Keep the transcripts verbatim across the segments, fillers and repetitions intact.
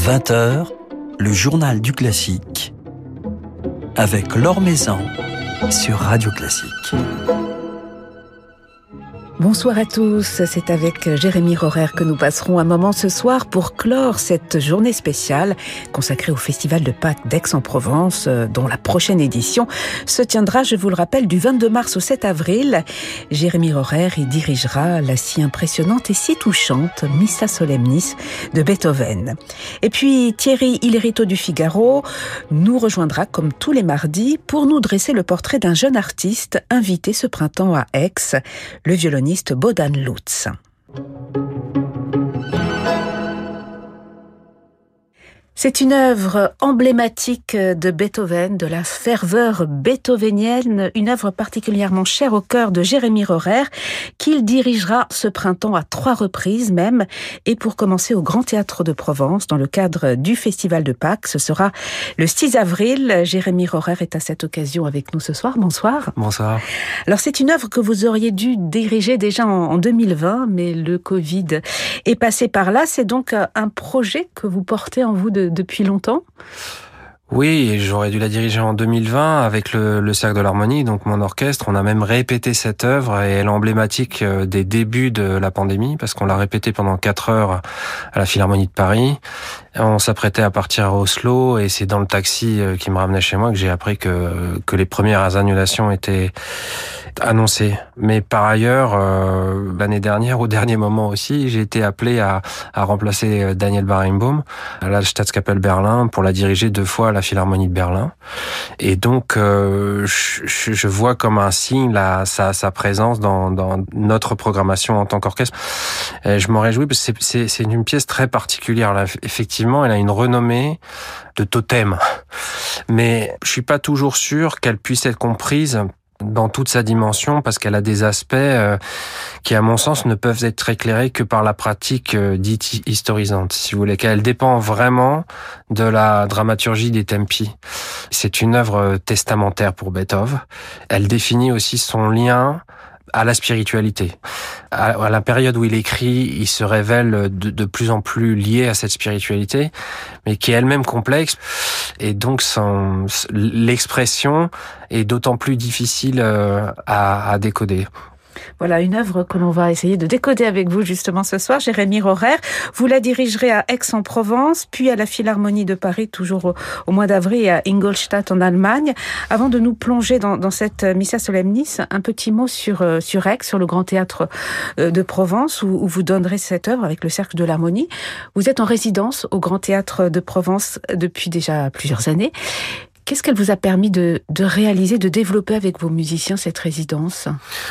vingt heures, le journal du classique avec Laure Maison sur Radio Classique. Bonsoir à tous, c'est avec Jérémy Rorer que nous passerons un moment ce soir pour clore cette journée spéciale consacrée au Festival de Pâques d'Aix-en-Provence, dont la prochaine édition se tiendra, je vous le rappelle, du vingt-deux mars au sept avril. Jérémy Rorer y dirigera la si impressionnante et si touchante Missa Solemnis de Beethoven. Et puis Thierry Illerito du Figaro nous rejoindra comme tous les mardis pour nous dresser le portrait d'un jeune artiste invité ce printemps à Aix, le violoniste Bohdan Lutz. C'est une œuvre emblématique de Beethoven, de la ferveur beethovenienne, une œuvre particulièrement chère au cœur de Jérémy Rorer, qu'il dirigera ce printemps à trois reprises même, et pour commencer au Grand Théâtre de Provence, dans le cadre du Festival de Pâques. Ce sera le six avril. Jérémy Rorer est à cette occasion avec nous ce soir. Bonsoir. Bonsoir. Alors c'est une œuvre que vous auriez dû diriger déjà en deux mille vingt, mais le Covid est passé par là. C'est donc un projet que vous portez en vous de depuis longtemps? Oui, et j'aurais dû la diriger en deux mille vingt avec le, le Cercle de l'Harmonie, donc mon orchestre. On a même répété cette œuvre et elle est emblématique des débuts de la pandémie parce qu'on l'a répétée pendant quatre heures à la Philharmonie de Paris. On s'apprêtait à partir à Oslo et c'est dans le taxi qui me ramenait chez moi que j'ai appris que, que les premières annulations étaient annoncées. Mais par ailleurs, euh, l'année dernière, au dernier moment aussi, j'ai été appelé à, à remplacer Daniel Barenboim à la Staatskapelle Berlin pour la diriger deux fois à la Philharmonie de Berlin. Et donc, euh, je, je vois comme un signe la, sa, sa présence dans, dans notre programmation en tant qu'orchestre. Et je m'en réjouis parce que c'est, c'est, c'est une pièce très particulière. Là, effectivement, elle a une renommée de totem. Mais je suis pas toujours sûr qu'elle puisse être comprise dans toute sa dimension parce qu'elle a des aspects euh, qui, à mon sens, ne peuvent être éclairés que par la pratique euh, dite historisante, si vous voulez, qu'elle dépend vraiment de la dramaturgie des tempi. C'est une œuvre testamentaire pour Beethoven. Elle définit aussi son lien à la spiritualité. À la période où il écrit, il se révèle de, de plus en plus lié à cette spiritualité, mais qui est elle-même complexe. Et donc, son, l'expression est d'autant plus difficile à, à décoder. Voilà une œuvre que l'on va essayer de décoder avec vous justement ce soir, Jérémy Rorer. Vous la dirigerez à Aix-en-Provence, puis à la Philharmonie de Paris, toujours au, au mois d'avril, et à Ingolstadt en Allemagne. Avant de nous plonger dans, dans cette Missa Solemnis, un petit mot sur, sur Aix, sur le Grand Théâtre de Provence, où, où vous donnerez cette œuvre avec le Cercle de l'Harmonie. Vous êtes en résidence au Grand Théâtre de Provence depuis déjà plusieurs années. Qu'est-ce qu'elle vous a permis de, de réaliser, de développer avec vos musiciens cette résidence ?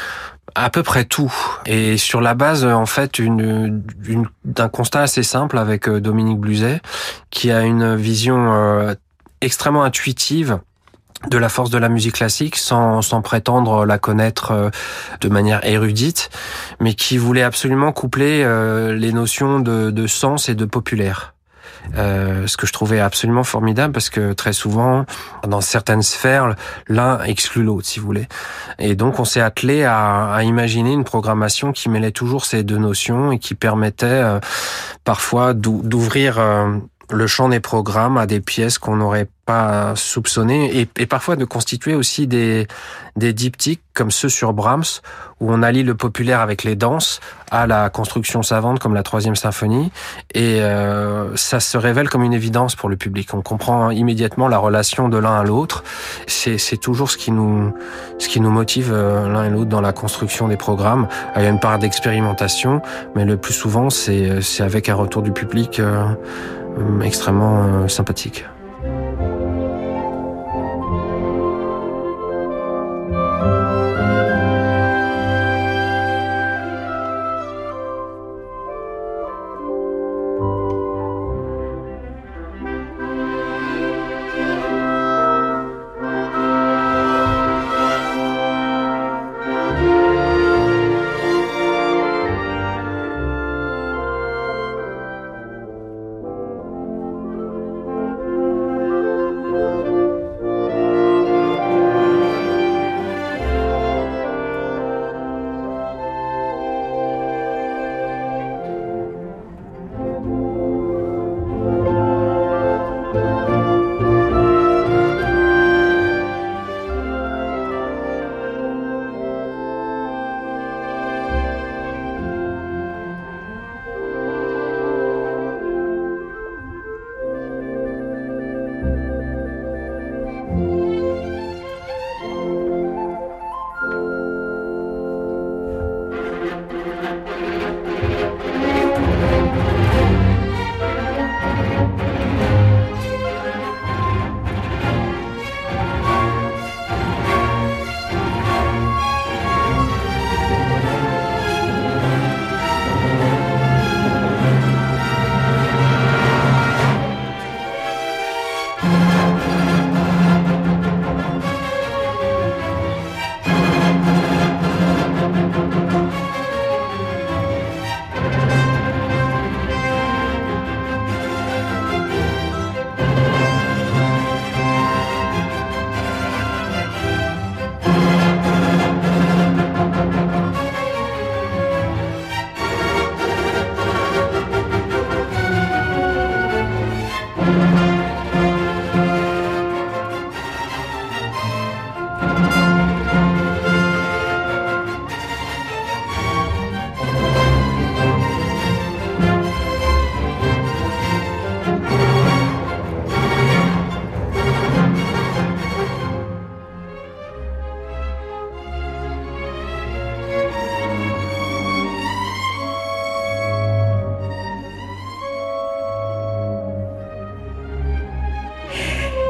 À peu près tout. Et sur la base, en fait, une, une, d'un constat assez simple avec Dominique Bluzet, qui a une vision euh, extrêmement intuitive de la force de la musique classique, sans, sans prétendre la connaître euh, de manière érudite, mais qui voulait absolument coupler euh, les notions de, de sens et de populaire. Euh, ce que je trouvais absolument formidable parce que très souvent, dans certaines sphères, l'un exclut l'autre, si vous voulez. Et donc, on s'est attelé à, à imaginer une programmation qui mêlait toujours ces deux notions et qui permettait euh, parfois d'ouvrir euh, le champ des programmes à des pièces qu'on n'aurait pas soupçonnées et, et parfois de constituer aussi des, des diptyques comme ceux sur Brahms où on allie le populaire avec les danses à la construction savante comme la troisième symphonie et euh, ça se révèle comme une évidence pour le public. On comprend immédiatement la relation de l'un à l'autre. C'est, c'est toujours ce qui nous, ce qui nous motive euh, l'un et l'autre dans la construction des programmes. Il y a une part d'expérimentation, mais le plus souvent c'est, c'est avec un retour du public euh, extrêmement euh, sympathique.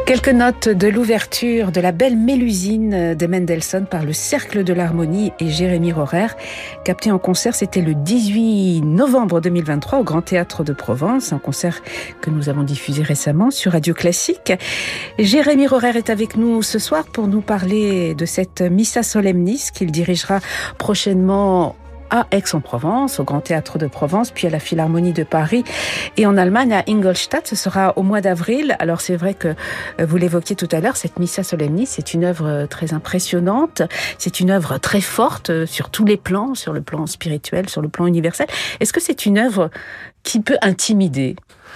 Quelques notes de l'ouverture de la belle Mélusine de Mendelssohn par le Cercle de l'Harmonie et Jérémie Rorer. Capté en concert, c'était le dix-huit novembre deux mille vingt-trois au Grand Théâtre de Provence, un concert que nous avons diffusé récemment sur Radio Classique. Jérémie Rorer est avec nous ce soir pour nous parler de cette Missa Solemnis qu'il dirigera prochainement à Aix-en-Provence, au Grand Théâtre de Provence, puis à la Philharmonie de Paris et en Allemagne à Ingolstadt. Ce sera au mois d'avril. Alors c'est vrai que vous l'évoquiez tout à l'heure, cette Missa Solemnis, c'est une œuvre très impressionnante, c'est une œuvre très forte sur tous les plans, sur le plan spirituel, sur le plan universel. Est-ce que c'est une œuvre qui peut intimider ?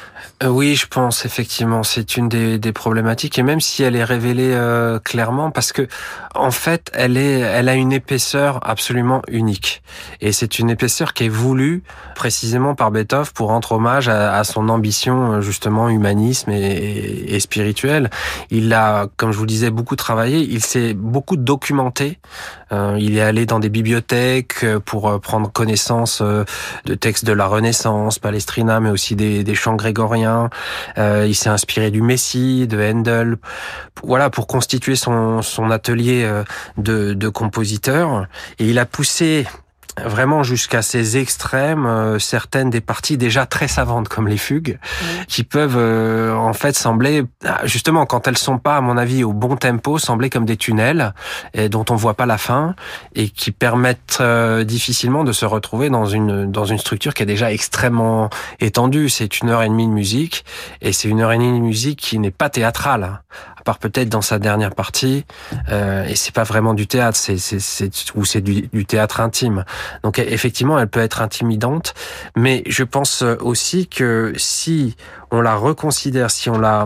Oui, je pense effectivement, c'est une des, des problématiques, et même si elle est révélée euh, clairement, parce que en fait, elle est, elle a une épaisseur absolument unique, et c'est une épaisseur qui est voulue précisément par Beethoven pour rendre hommage à, à son ambition justement humanisme et, et, et spirituelle. Il a, comme je vous le disais, beaucoup travaillé, il s'est beaucoup documenté. Euh, il est allé dans des bibliothèques pour prendre connaissance de textes de la Renaissance, Palestrina, mais aussi des, des chants grégoriens. Euh, il s'est inspiré du Messie, de Handel, voilà, pour constituer son, son atelier de, de compositeur. Et il a poussé vraiment jusqu'à ces extrêmes euh, certaines des parties déjà très savantes comme les fugues, mmh. qui peuvent euh, en fait sembler, justement quand elles sont pas à mon avis au bon tempo, sembler comme des tunnels et dont on voit pas la fin et qui permettent euh, difficilement de se retrouver dans une dans une structure qui est déjà extrêmement étendue. C'est une heure et demie de musique et c'est une heure et demie de musique qui n'est pas théâtrale, à part peut-être dans sa dernière partie, euh, et c'est pas vraiment du théâtre, c'est c'est c'est ou c'est du, du théâtre intime. Donc effectivement, elle peut être intimidante, mais je pense aussi que si on la reconsidère, si on la,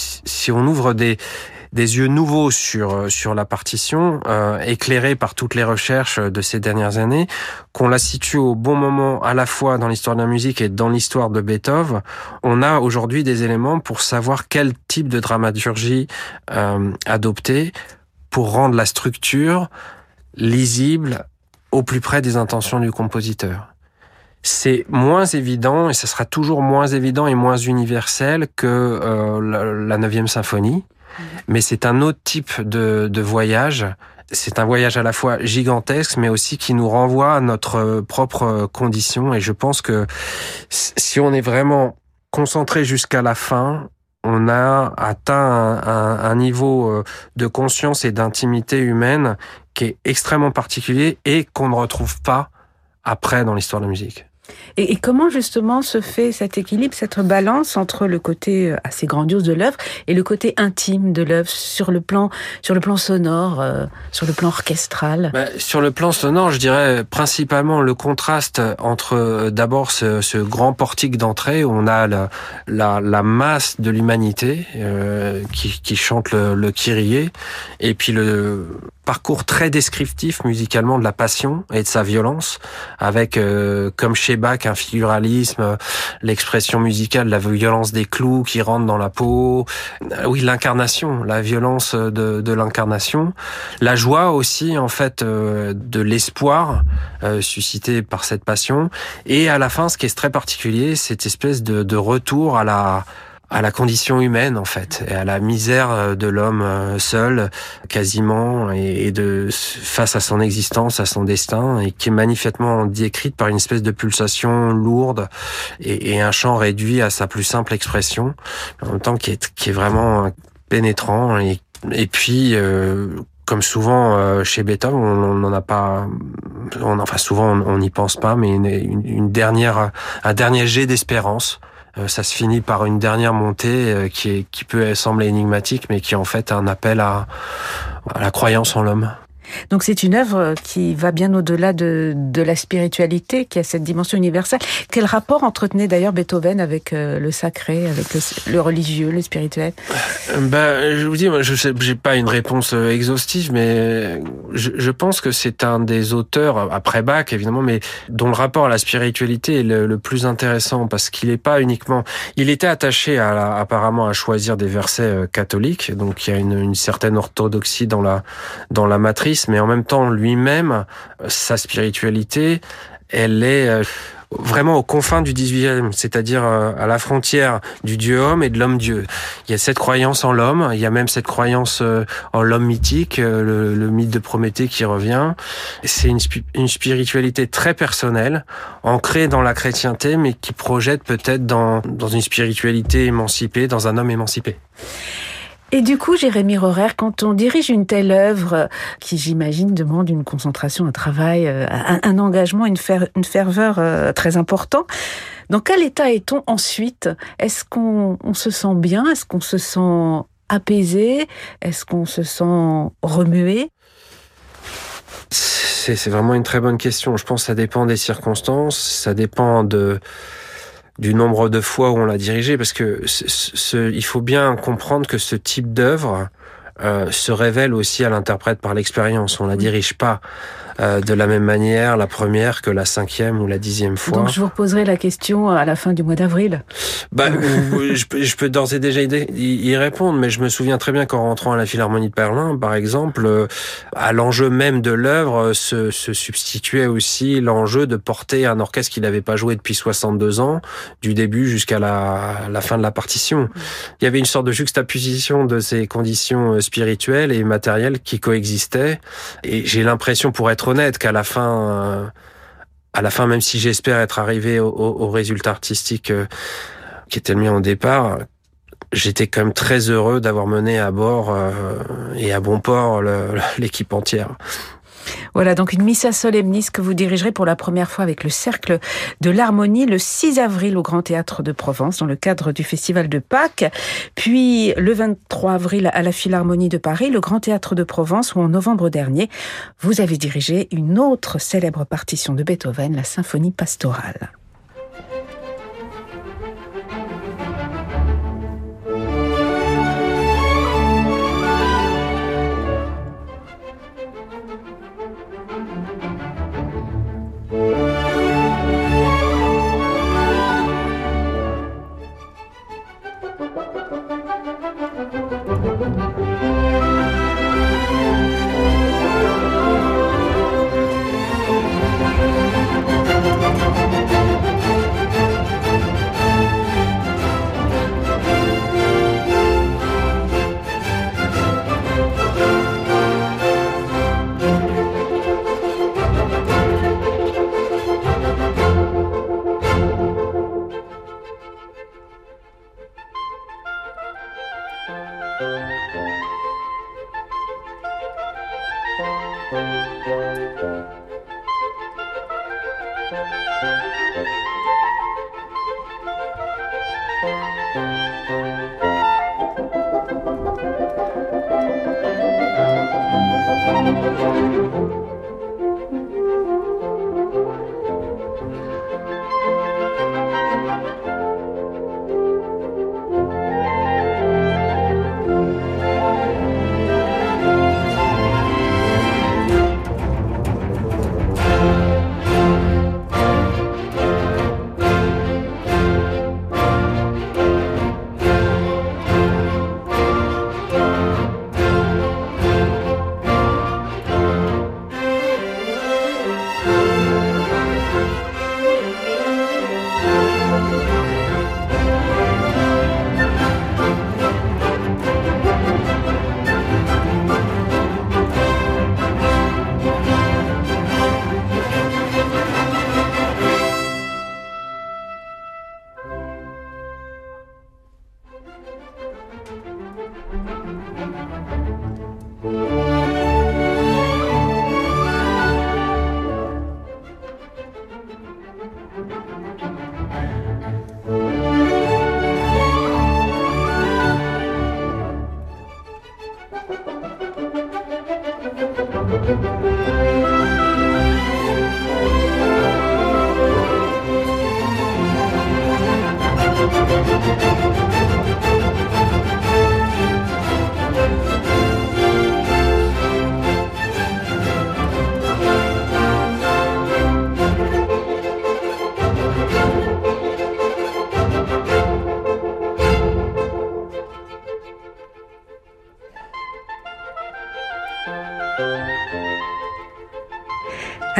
si on ouvre des des yeux nouveaux sur sur la partition, euh, éclairés par toutes les recherches de ces dernières années, qu'on la situe au bon moment à la fois dans l'histoire de la musique et dans l'histoire de Beethoven, on a aujourd'hui des éléments pour savoir quel type de dramaturgie euh, adopter pour rendre la structure lisible au plus près des intentions du compositeur. C'est moins évident, et ça sera toujours moins évident et moins universel que euh, la neuvième symphonie, mmh. mais c'est un autre type de, de voyage. C'est un voyage à la fois gigantesque, mais aussi qui nous renvoie à notre propre condition. Et je pense que si on est vraiment concentré jusqu'à la fin, on a atteint un, un, un niveau de conscience et d'intimité humaine qui est extrêmement particulier et qu'on ne retrouve pas après dans l'histoire de la musique. Et, et comment justement se fait cet équilibre, cette balance entre le côté assez grandiose de l'œuvre et le côté intime de l'œuvre sur le plan, sur le plan sonore, euh, sur le plan orchestral? Bah, sur le plan sonore, je dirais principalement le contraste entre euh, d'abord ce, ce grand portique d'entrée où on a la, la, la masse de l'humanité euh, qui, qui chante le, le Kyrie, et puis le parcours très descriptif musicalement de la passion et de sa violence, avec euh, comme chez Bach un figuralisme, l'expression musicale, la violence des clous qui rentrent dans la peau, euh, oui, l'incarnation, la violence de, de l'incarnation, la joie aussi en fait euh, de l'espoir euh, suscité par cette passion, et à la fin, ce qui est très particulier, cette espèce de, de retour à la à la condition humaine en fait, et à la misère de l'homme seul quasiment, et de face à son existence, à son destin, et qui est magnifiquement décrite par une espèce de pulsation lourde et, et un chant réduit à sa plus simple expression, en même temps qui est qui est vraiment pénétrant. Et, et puis euh, comme souvent euh, chez Beethoven, on n'en a pas, on, enfin souvent on n'y pense pas, mais une, une, une dernière, un dernier jet d'espérance. Euh, ça se finit par une dernière montée euh, qui est, qui peut sembler énigmatique, mais qui est en fait un appel à, à la croyance en l'homme. Donc c'est une œuvre qui va bien au-delà de, de la spiritualité, qui a cette dimension universelle. Quel rapport entretenait d'ailleurs Beethoven avec euh, le sacré, avec le, le religieux, le spirituel? Ben, je vous dis, moi, je sais, j'ai pas une réponse exhaustive, mais je, je pense que c'est un des auteurs, après Bach évidemment, mais dont le rapport à la spiritualité est le, le plus intéressant, parce qu'il est pas uniquement, il était attaché à la, apparemment à choisir des versets catholiques, donc il y a une, une certaine orthodoxie dans la dans la matrice. Mais en même temps, lui-même, sa spiritualité, elle est vraiment aux confins du dix-huitième, c'est-à-dire à la frontière du Dieu-homme et de l'homme-dieu. Il y a cette croyance en l'homme, il y a même cette croyance en l'homme mythique, le, le mythe de Prométhée qui revient. C'est une, une spiritualité très personnelle, ancrée dans la chrétienté, mais qui projette peut-être dans, dans une spiritualité émancipée, dans un homme émancipé. Et du coup, Jérémie Rohrer, quand on dirige une telle œuvre, qui j'imagine demande une concentration, un travail, un, un engagement, une, fer, une ferveur euh, très important, dans quel état est-on ensuite? Est-ce qu'on on se sent bien? Est-ce qu'on se sent apaisé? Est-ce qu'on se sent remué? c'est, c'est vraiment une très bonne question. Je pense que ça dépend des circonstances, ça dépend de... du nombre de fois où on l'a dirigé, parce que ce, ce, il faut bien comprendre que ce type d'œuvre euh, se révèle aussi à l'interprète par l'expérience. On la dirige pas euh, de la même manière la première que la cinquième ou la dixième fois. Donc je vous reposerai la question à la fin du mois d'avril. Bah, je, peux, je peux d'ores et déjà y répondre, mais je me souviens très bien qu'en rentrant à la Philharmonie de Berlin, par exemple, à l'enjeu même de l'œuvre se, se substituait aussi l'enjeu de porter un orchestre qui n'avait pas joué depuis soixante-deux ans, du début jusqu'à la, la fin de la partition. Il y avait une sorte de juxtaposition de ces conditions spirituelles et matérielles qui coexistaient, et j'ai l'impression, pour être honnête, qu'à la fin... Euh, à la fin, même si j'espère être arrivé au, au, au résultat artistique euh, qui était le mien au départ, j'étais quand même très heureux d'avoir mené à bord euh, et à bon port le, l'équipe entière. Voilà, donc une Missa Solemnis que vous dirigerez pour la première fois avec le Cercle de l'Harmonie le six avril au Grand Théâtre de Provence dans le cadre du Festival de Pâques, puis le vingt-trois avril à la Philharmonie de Paris, le Grand Théâtre de Provence, où en novembre dernier, vous avez dirigé une autre célèbre partition de Beethoven, la Symphonie pastorale.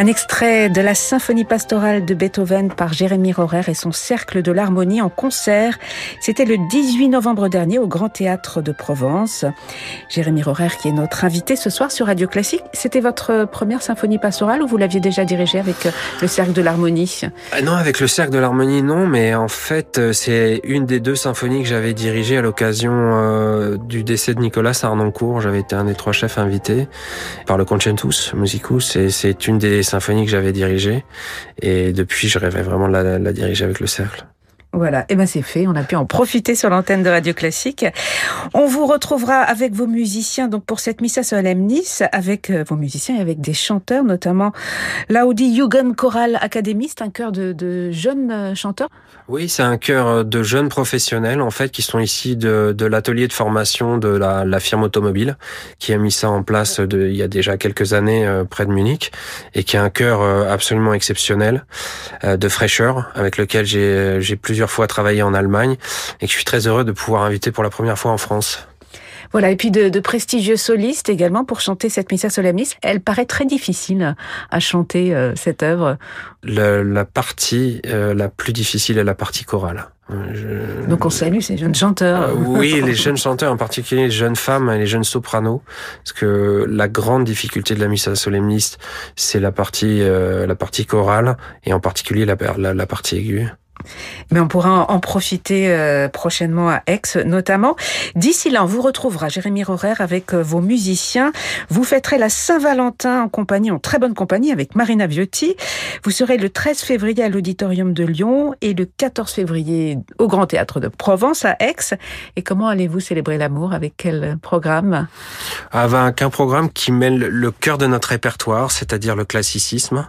Un extrait de la symphonie pastorale de Beethoven par Jérémie Rorer et son Cercle de l'Harmonie en concert. C'était le dix-huit novembre dernier au Grand Théâtre de Provence. Jérémie Rorer qui est notre invité ce soir sur Radio Classique. C'était votre première symphonie pastorale ou vous l'aviez déjà dirigée avec le Cercle de l'Harmonie? Ah non, avec le Cercle de l'Harmonie, non, mais en fait, c'est une des deux symphonies que j'avais dirigées à l'occasion euh, du décès de Nicolas Harnoncourt. J'avais été un des trois chefs invités par le Concertus Musicus et c'est une des symphonies que j'avais dirigées et depuis je rêvais vraiment de la, la diriger avec le Cercle. Voilà, et ben c'est fait, on a pu en profiter sur l'antenne de Radio Classique. On vous retrouvera avec vos musiciens donc pour cette Missa Solemnis, avec vos musiciens et avec des chanteurs, notamment l'Audi Jugendchoral Academy, c'est un chœur de, de jeunes chanteurs. Oui, c'est un chœur de jeunes professionnels en fait qui sont ici de, de l'atelier de formation de la, la firme automobile qui a mis ça en place de, il y a déjà quelques années euh, près de Munich et qui a un chœur euh, absolument exceptionnel euh, de fraîcheur avec lequel j'ai, j'ai plusieurs fois travaillé en Allemagne et que je suis très heureux de pouvoir inviter pour la première fois en France. Voilà, et puis de, de prestigieux solistes également pour chanter cette Missa Solemnis. Elle paraît très difficile à chanter, euh, cette œuvre. Le, la partie euh, la plus difficile est la partie chorale. Je... Donc on salue ces jeunes chanteurs. Euh, oui, les jeunes chanteurs, en particulier les jeunes femmes et les jeunes sopranos, parce que la grande difficulté de la Missa Solemnis, c'est la partie euh, la partie chorale et en particulier la, la, la partie aiguë. Mais on pourra en profiter euh, prochainement à Aix notamment. D'ici là, on vous retrouvera, Jérémie Rorer, avec euh, vos musiciens. Vous fêterez la Saint-Valentin en compagnie, en très bonne compagnie, avec Marina Viotti. Vous serez le treize février à l'Auditorium de Lyon et le quatorze février au Grand Théâtre de Provence à Aix. Et comment allez-vous célébrer l'amour? Avec quel programme? Avec un programme qui mêle le cœur de notre répertoire, c'est-à-dire le classicisme,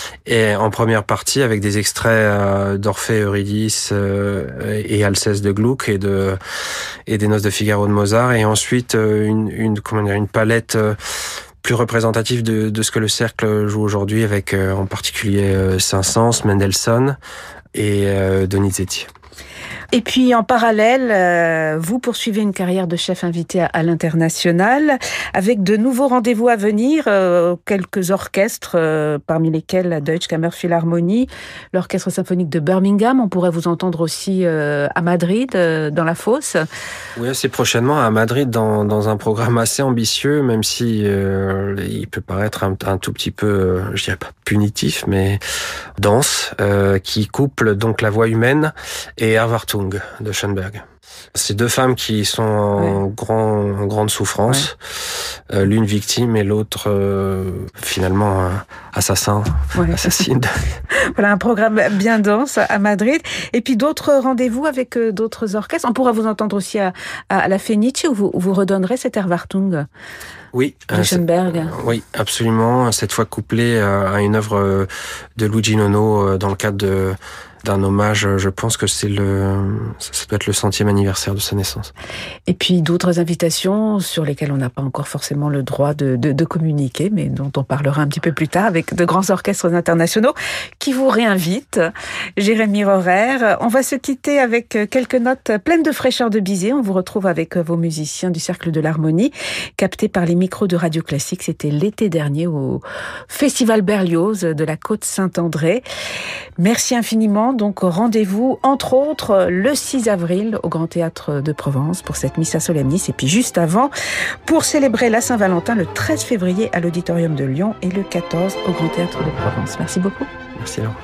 et en première partie avec des extraits euh, d'Orphée, Eurydice euh, et Alceste de Gluck et de et des Noces de Figaro de Mozart, et ensuite euh, une une comment dire une palette euh, plus représentative de de ce que le Cercle joue aujourd'hui, avec euh, en particulier euh, Saint-Saëns, Mendelssohn et euh, Donizetti. Et puis en parallèle, euh, vous poursuivez une carrière de chef invité à, à l'international avec de nouveaux rendez-vous à venir, euh, quelques orchestres, euh, parmi lesquels la Deutsche Kammerphilharmonie, l'Orchestre symphonique de Birmingham. On pourrait vous entendre aussi euh, à Madrid, euh, dans la Fosse. Oui, assez prochainement à Madrid, dans, dans un programme assez ambitieux, même si euh, il peut paraître un, un tout petit peu, euh, je dirais pas punitif, mais dense, euh, qui couple donc la voix humaine et Erwartung de Schoenberg. C'est deux femmes qui sont en, ouais. grand, en grande souffrance, ouais. euh, l'une victime et l'autre euh, finalement euh, assassin, ouais. assassine. Voilà, un programme bien dense à Madrid. Et puis d'autres rendez-vous avec euh, d'autres orchestres. On pourra vous entendre aussi à, à la Fenice où vous, où vous redonnerez cette Erwartung. Oui, de Schoenberg. Euh, oui, absolument. Cette fois couplée à une œuvre de Luigi Nono dans le cadre de d'un hommage, je pense que c'est le, ça doit être le centième anniversaire de sa naissance. Et puis d'autres invitations sur lesquelles on n'a pas encore forcément le droit de, de, de communiquer, mais dont on parlera un petit peu plus tard avec de grands orchestres internationaux qui vous réinvitent. Jérémie Rorer, on va se quitter avec quelques notes pleines de fraîcheur de Bizet. On vous retrouve avec vos musiciens du Cercle de l'Harmonie, captés par les micros de Radio Classique. C'était l'été dernier au Festival Berlioz de la Côte Saint-André. Merci infiniment. Donc rendez-vous entre autres le six avril au Grand Théâtre de Provence pour cette Missa Solemnis, et puis juste avant pour célébrer la Saint-Valentin le treize février à l'Auditorium de Lyon et le quatorze au Grand Théâtre de Provence. Merci beaucoup. Merci Laure.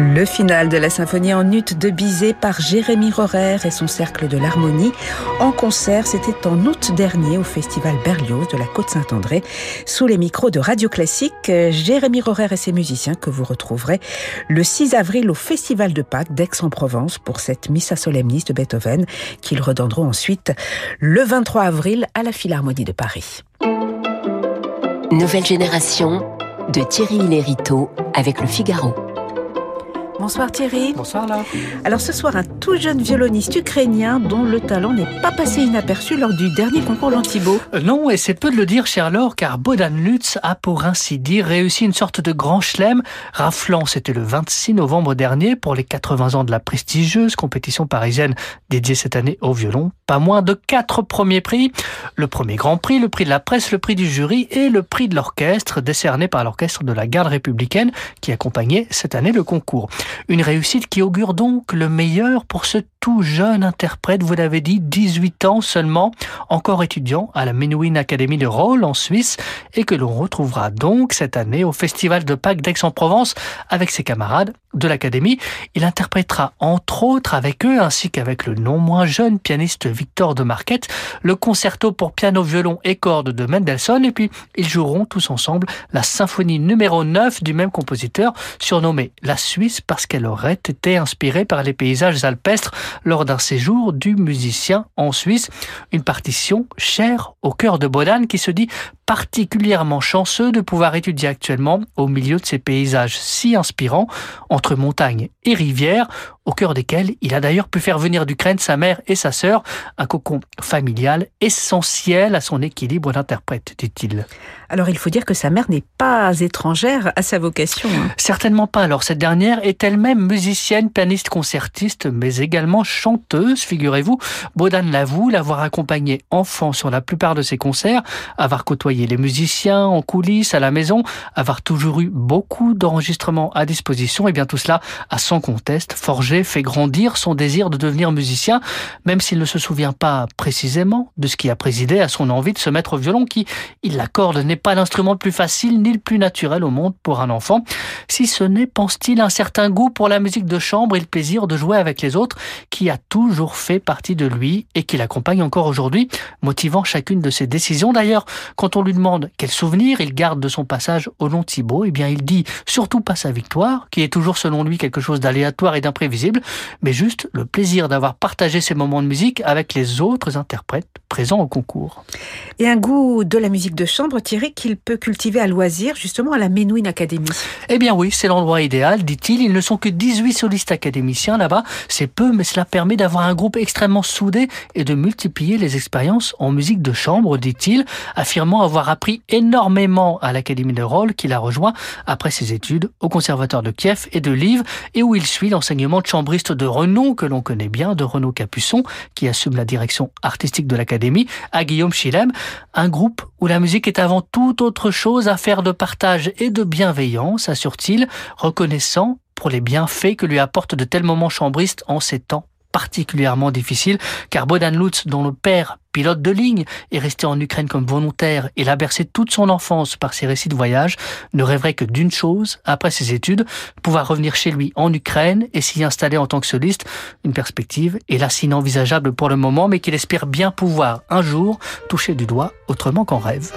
Le final de la symphonie en ut de Bizet par Jérémie Rorer et son Cercle de l'Harmonie en concert, c'était en août dernier au Festival Berlioz de la Côte-Saint-André sous les micros de Radio Classique. Jérémie Rorer et ses musiciens que vous retrouverez le six avril au Festival de Pâques d'Aix-en-Provence pour cette Missa Solemnis de Beethoven qu'ils redonneront ensuite le vingt-trois avril à la Philharmonie de Paris. Nouvelle génération de Thierry Lériteau avec Le Figaro. Bonsoir Thierry. Bonsoir Laure. Alors ce soir, un tout jeune violoniste ukrainien dont le talent n'est pas passé inaperçu lors du dernier concours Lantibo. Euh, non, et c'est peu de le dire, cher Laure, car Bohdan Lutz a pour ainsi dire réussi une sorte de grand chelem. Raflant, c'était le vingt-six novembre dernier pour les quatre-vingts ans de la prestigieuse compétition parisienne dédiée cette année au violon. Pas moins de quatre premiers prix. Le premier grand prix, le prix de la presse, le prix du jury et le prix de l'orchestre, décerné par l'orchestre de la garde républicaine qui accompagnait cette année le concours. Une réussite qui augure donc le meilleur pour ce tout jeune interprète, vous l'avez dit, dix-huit ans seulement, encore étudiant à la Menuhin Academy de Rolle en Suisse et que l'on retrouvera donc cette année au Festival de Pâques d'Aix-en-Provence avec ses camarades de l'Académie. Il interprétera entre autres avec eux, ainsi qu'avec le non moins jeune pianiste Victor de Marquette, le concerto pour piano, violon et cordes de Mendelssohn, et puis ils joueront tous ensemble la symphonie numéro neuf du même compositeur, surnommée La Suisse parce qu'elle aurait été inspirée par les paysages alpestres lors d'un séjour du musicien en Suisse. Une partition chère au cœur de Bohdan qui se dit particulièrement chanceux de pouvoir étudier actuellement au milieu de ces paysages si inspirants entre montagnes et rivières, au cœur desquels il a d'ailleurs pu faire venir d'Ukraine sa mère et sa sœur, un cocon familial essentiel à son équilibre d'interprète, dit-il. Alors il faut dire que sa mère n'est pas étrangère à sa vocation. Hein. Certainement pas. Alors cette dernière est elle-même musicienne, pianiste, concertiste, mais également chanteuse, figurez-vous. Bohdan l'avoue l'avoir accompagnée enfant sur la plupart de ses concerts, avoir côtoyé les musiciens en coulisses, à la maison, avoir toujours eu beaucoup d'enregistrements à disposition, et bien tout cela a sans conteste forgé, fait grandir son désir de devenir musicien, même s'il ne se souvient pas précisément de ce qui a présidé à son envie de se mettre au violon, qui, il l'accorde, n'est pas l'instrument le plus facile ni le plus naturel au monde pour un enfant, si ce n'est, pense-t-il, un certain goût pour la musique de chambre et le plaisir de jouer avec les autres, qui a toujours fait partie de lui et qui l'accompagne encore aujourd'hui, motivant chacune de ses décisions. D'ailleurs, quand on lui demande quel souvenir il garde de son passage au Lantibo, eh bien il dit surtout pas sa victoire, qui est toujours selon lui quelque chose d'aléatoire et d'imprévisible, mais juste le plaisir d'avoir partagé ces moments de musique avec les autres interprètes présents au concours. Et un goût de la musique de chambre, Thierry, qu'il peut cultiver à loisir, justement à la Menuhin Academy. Eh bien oui, c'est l'endroit idéal, dit-il. Ils ne sont que dix-huit solistes académiciens là-bas. C'est peu, mais cela permet d'avoir un groupe extrêmement soudé et de multiplier les expériences en musique de chambre, dit-il, affirmant avoir appris énormément à l'Académie de Rolle qu'il a rejoint après ses études au Conservatoire de Kiev et de Lviv, et où il suit l'enseignement de chambriste de renom que l'on connaît bien, de Renaud Capuçon, qui assume la direction artistique de l'Académie, à Guillaume Schilem, un groupe où la musique est avant toute autre chose affaire de partage et de bienveillance, assure-t-il, reconnaissant pour les bienfaits que lui apportent de tels moments chambristes en ces temps particulièrement difficiles, car Bohdan Lutz, dont le père, pilote de ligne, est resté en Ukraine comme volontaire et l'a bercé toute son enfance par ses récits de voyage, ne rêverait que d'une chose, après ses études, pouvoir revenir chez lui en Ukraine et s'y installer en tant que soliste, une perspective, hélas inenvisageable pour le moment, mais qu'il espère bien pouvoir un jour toucher du doigt autrement qu'en rêve.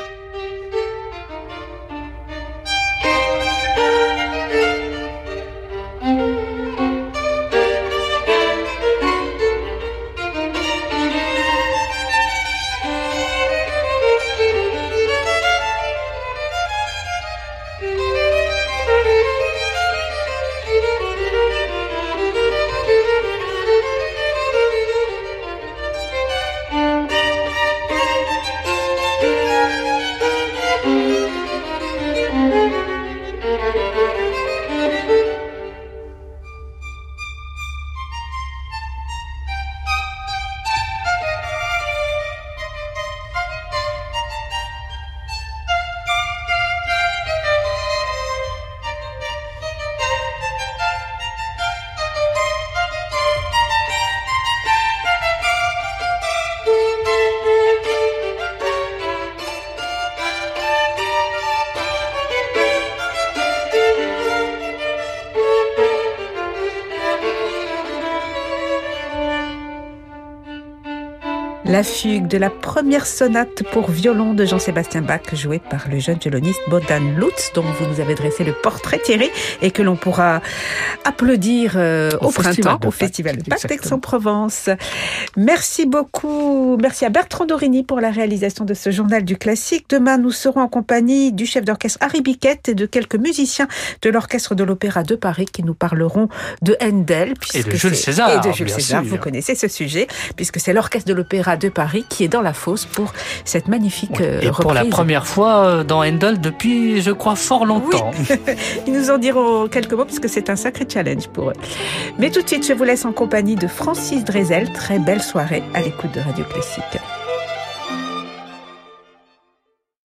La fugue de la première sonate pour violon de Jean-Sébastien Bach, jouée par le jeune violoniste Bohdan Lutz, dont vous nous avez dressé le portrait, Thierry, et que l'on pourra applaudir euh, au, au printemps, au Festival de Pâques d'Aix-en-Provence. Merci beaucoup. Merci à Bertrand Dorini pour la réalisation de ce journal du classique. Demain, nous serons en compagnie du chef d'orchestre Harry Biquette et de quelques musiciens de l'Orchestre de l'Opéra de Paris qui nous parleront de Handel. Et de Jules César. Et de Jules César, sûr. Vous connaissez ce sujet, puisque c'est l'Orchestre de l'Opéra de Paris qui est dans la fosse pour cette magnifique oui. Et reprise. pour la première fois dans Handel depuis, je crois, fort longtemps. Oui. Ils nous en diront quelques mots, puisque c'est un sacré challenge pour eux. Mais tout de suite, je vous laisse en compagnie de Francis Drezel. Très belle soirée à l'écoute de Radio Classique.